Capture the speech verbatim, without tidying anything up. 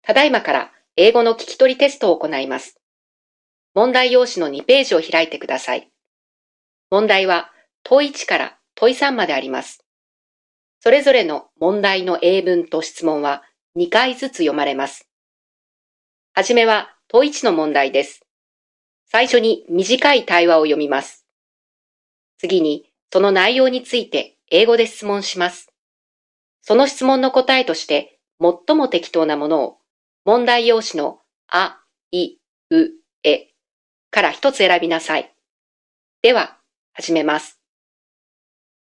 ただいまから英語の聞き取りテストを行います。問題用紙のにページを開いてください。問題は問いちから問いさんまであります。それぞれの問題の英文と質問はにかいずつ読まれます。はじめは問いちの問題です。最初に短い対話を読みます。次にその内容について英語で質問します。その質問の答えとして最も適当なものを問題用紙のあ、い、う、えから一つ選びなさい。では、始めます。